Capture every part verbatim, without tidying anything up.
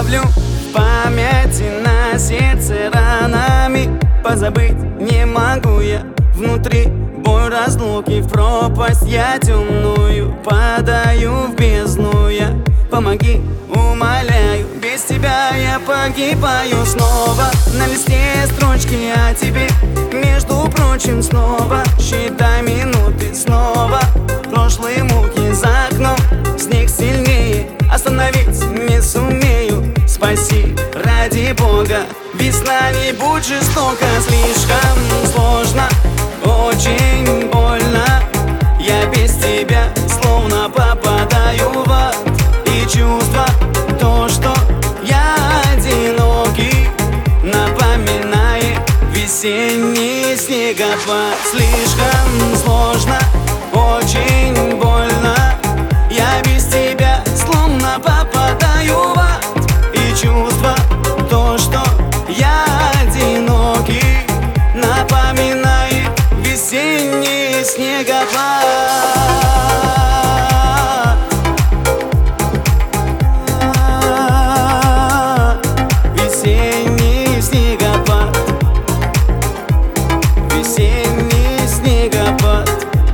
оставлю в памяти на сердце ранами. Позабыть не могу я, внутри боль разлуки. В пропасть я темную падаю, в бездну я. Помоги, умоляю, без тебя я погибаю. Снова на листе строчки о тебе, между прочим, снова считай минуты, снова прошлые муки за окном. Снег сильнее, остановить не сумею. Спаси, ради Бога, весна, не будь жестока. Слишком сложно, очень больно. Я без тебя словно попадаю в ад. И чувство то, что я одинокий, напоминает весенний снегопад. Слишком сложно, очень больно. Я без тебя словно попадаю в ад. И чувство то, что я одинокий, напоминает весенний снегопад. Весенний снегопад, весенний снегопад.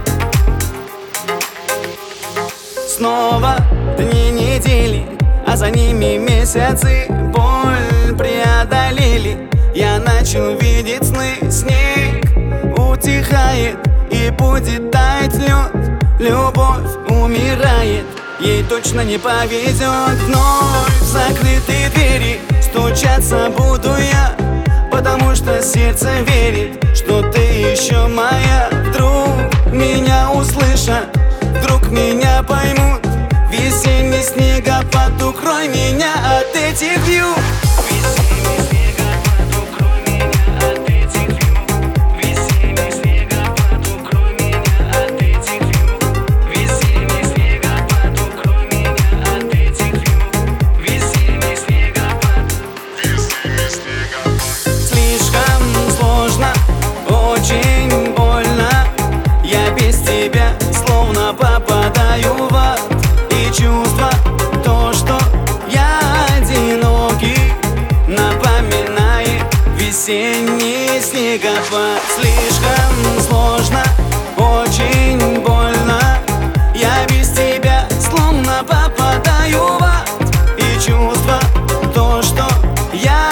Снова дни недели, а за ними месяцы. Боль преодолели, я начал видеть сны. Снег утихает и будет таять лед. Любовь умирает, ей точно не повезет. Вновь в закрытые двери стучаться буду я, потому что сердце верит, что ты еще моя. Вдруг меня услышат, вдруг меня поймут. Весенний снегопад, укрой меня от этих вьюг. Весенний снегопад, укрой меня от этих вьюг. Весенний снегопад, укрой меня от этих вьюг. Весенний снегопад, укрой меня от этих вьюг. Весенний снегопад, весенний снегопад. Слишком сложно, очень больно. Я без тебя словно попадаю в ад. Чувство то, что я одинокий, напоминает весенний снегопад. Слишком сложно, очень больно. Я без тебя словно попадаю в ад. И чувство то, что я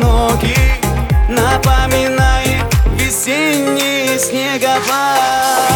одинокий, напоминает весенний снегопад.